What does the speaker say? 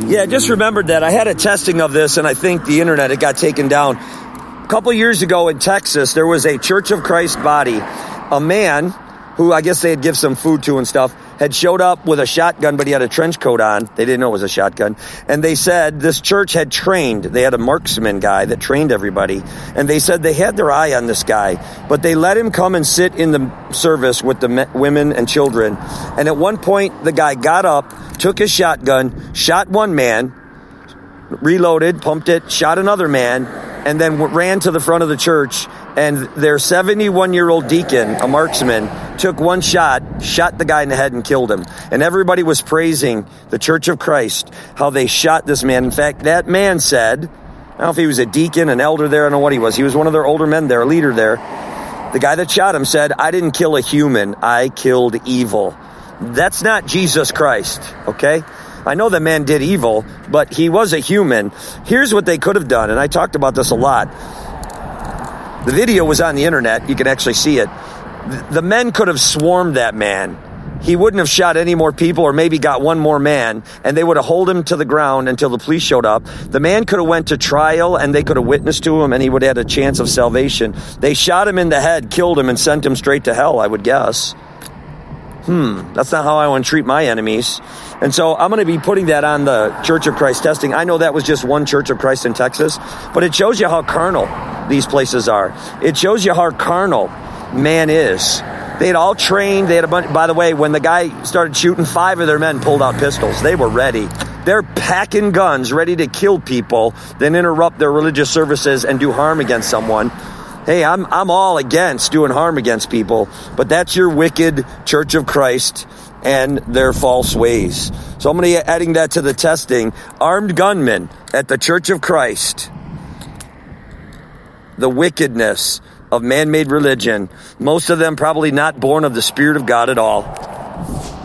Yeah, I just remembered that. I had a testing of this, and I think the internet, it got taken down. A couple years ago in Texas, there was a Church of Christ body. A man who I guess they had give some food to and stuff, had showed up with a shotgun, but he had a trench coat on. They didn't know it was a shotgun. And they said this church had trained. They had a marksman guy that trained everybody. And they said they had their eye on this guy, but they let him come and sit in the service with the women and children. And at one point, the guy got up, took his shotgun, shot one man, reloaded, pumped it, shot another man, and then ran to the front of the church. And their 71-year-old deacon, a marksman, took one shot, shot the guy in the head and killed him. And everybody was praising the Church of Christ, how they shot this man. In fact, that man said, I don't know if he was a deacon, an elder there, I don't know what he was. He was one of their older men there, a leader there. The guy that shot him said, I didn't kill a human, I killed evil. That's not Jesus Christ, okay? I know the man did evil, but he was a human. Here's what they could have done, and I talked about this a lot. The video was on the internet. You can actually see it. The men could have swarmed that man. He wouldn't have shot any more people, or maybe got one more man, and they would have held him to the ground until the police showed up. The man could have went to trial, and they could have witnessed to him, and he would have had a chance of salvation. They shot him in the head, killed him, and sent him straight to hell, I would guess. That's not how I want to treat my enemies. And so I'm going to be putting that on the Church of Christ testing. I know that was just one Church of Christ in Texas, but it shows you how carnal these places are. It shows you how carnal man is. They had all trained. They had a bunch. By the way, when the guy started shooting, 5 of their men pulled out pistols. They were ready. They're packing guns, ready to kill people, then interrupt their religious services and do harm against someone. Hey, I'm all against doing harm against people, but that's your wicked Church of Christ and their false ways. So I'm going to be adding that to the testing. Armed gunmen at the Church of Christ. The wickedness of man-made religion. Most of them probably not born of the Spirit of God at all.